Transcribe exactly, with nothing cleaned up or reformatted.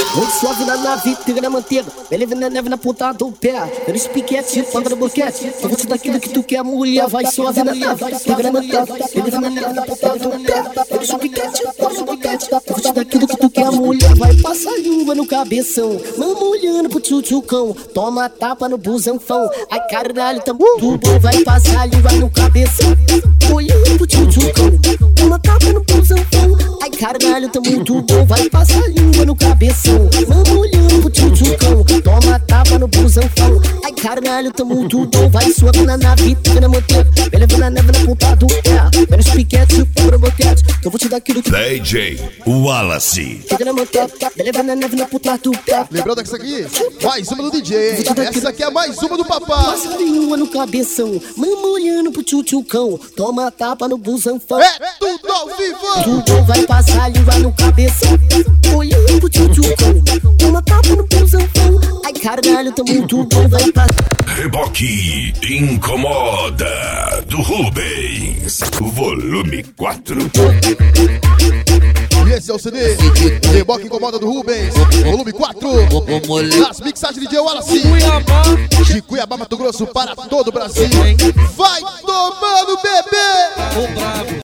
Muito suave na nave, tira na manteiga. Beleza na neve na ponta do pé. Eles piquete, panda no boquete. Eu vou te dar aquilo que tu quer, mulher. Vai suave na nave, tira na manteiga. Beleza na neve na ponta do pé. Eles piquete, panda no boquete. Eu vou te dar aquilo que tu quer, mulher. Vai passar língua no cabeção. Mama olhando pro tchutchucão. Toma tapa no busanfão. Ai caralho, tamo tudo. Vai passar língua no cabeção. Olhando pro tchutchucão. Toma tapa no busanfão. Ai caralho, tamo muito bom. Vai passar língua no cabeção. Mama olhando pro tchutchucão. Toma tapa no busanfão. Ai caralho, tamo muito bom. Vai suave na nave, fica na manteiga. Beleza na neve na ponta do pé. Menos piquete, cobra boquete. Que eu vou te dar aquilo que D J Wallace. fica na manteiga. Beleza na neve na ponta do pé. Lembrando que essa aqui, mais uma do D J, hein? Essa aqui é mais uma do papai. Passa língua no cabeção. Mama olhando pro tchutchucão. Toma tapa no busanfão. É tudo ao vivo. Tudo vai passar língua no cabeção. Olhando pro tchutchucão. Toma tapa no busanfão. Ai caralho, tá muito bom. Vai passar. Reboque Incomoda do Rubens, volume quatro. E esse é o C D Reboque Incomoda do Rubens, volume quatro. Nas mixagens de D J Wallace, de Cuiabá, Mato Grosso, para todo o Brasil. Vai tomando, bebê!